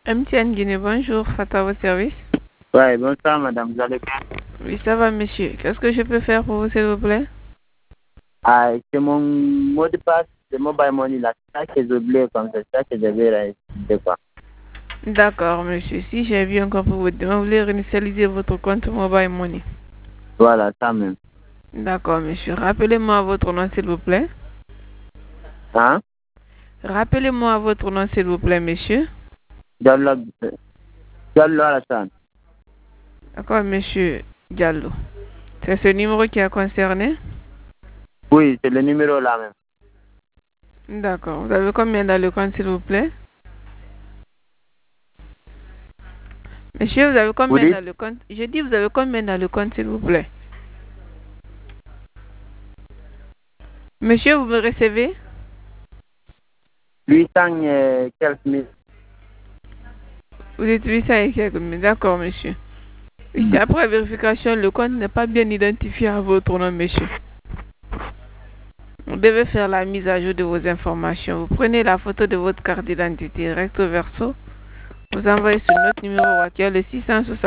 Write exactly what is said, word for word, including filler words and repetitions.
M T N Guinée, bonjour, Fata, votre service. Oui, bonsoir madame, vous allez bien? Oui, ça va monsieur. Qu'est-ce que je peux faire pour vous, s'il vous plaît? Ah, c'est mon mot de passe de Mobile Money là, c'est ça que j'ai oublié comme ça, c'est ça que j'avais réalisé quoi. D'accord monsieur, si j'ai bien compris votre demande, vous voulez réinitialiser votre compte Mobile Money. Voilà, ça même. D'accord monsieur, rappelez-moi votre nom s'il vous plaît. Hein? Rappelez-moi votre nom s'il vous plaît monsieur. Diallo, Diallo Alassane. D'accord monsieur Diallo. C'est ce numéro qui a concerné? Oui, c'est le numéro là même. D'accord. Vous avez combien dans le compte s'il vous plaît? Monsieur, vous avez Vous combien dites? dans le compte? Je dis vous avez combien dans le compte s'il vous plaît? Monsieur, vous me recevez? huit cents et quelques mille. Vous êtes huit cents et quelques mille. D'accord monsieur. Ici, après vérification, le compte n'est pas bien identifié à votre nom, monsieur. Vous devez faire la mise à jour de vos informations. Vous prenez la photo de votre carte d'identité recto verso. Vous envoyez sur notre numéro WhatsApp le six cent soixante.